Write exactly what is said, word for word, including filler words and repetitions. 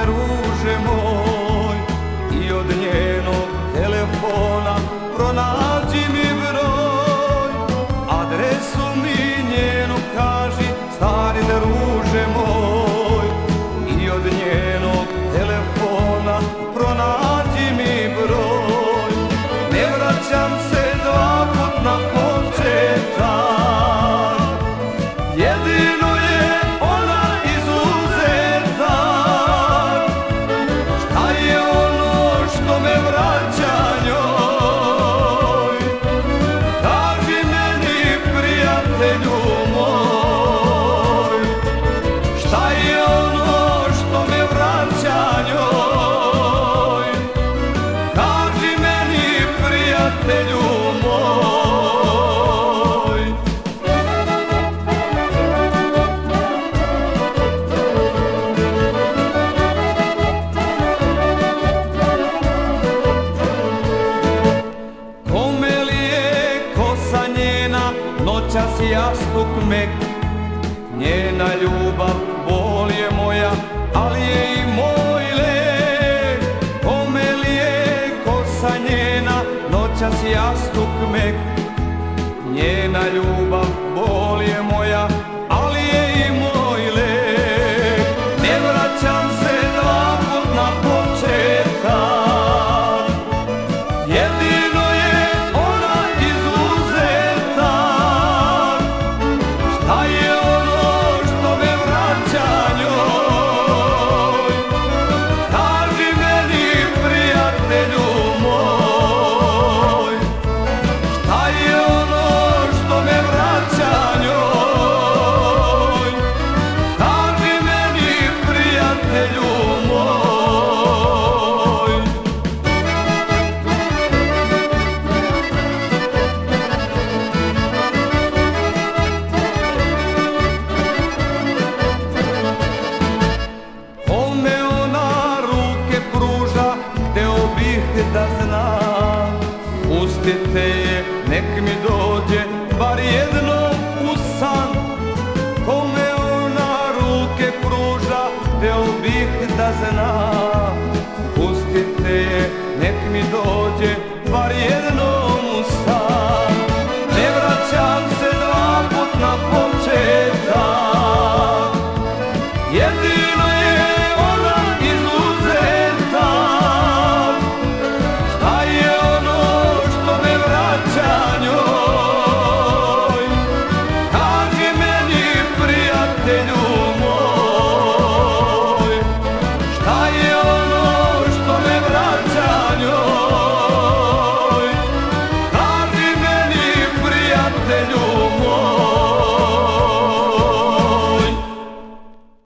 druže moj, i od njenog telefona pronađi mi broj, adresu mi njenu kaži, stari druže moj, i od njenog telefona pronađi mi broj. Ne vraćam se dva put na početak, jedino je ona izuzetak. Šta je ono što me vraća njoj? Kaži meni, prijatelju moj, šta je ono što me vraća njoj? Kaži meni, prijatelju moj. Kome li je kosa njena, noćas jastuk mek, njena ljubav bol je moja, ali je i moj lek. Kome li je kosa njena, noćas jastuk mek, njena ljubav bol je moja, ali je i moj lek. Ne vraćam se dva put na početak, jedino je ona izuzetak. Šta je ono što me vraća njoj? Kaži meni, prijatelju moj, šta je ono što me vraća njoj? Kaži meni, prijatelju moj. Kome ona ruke pruža, hteo bih da znam. Pustite je, nek mi dođe bar jednom u san. Kome ona ruke pruža, hteo bih da znam.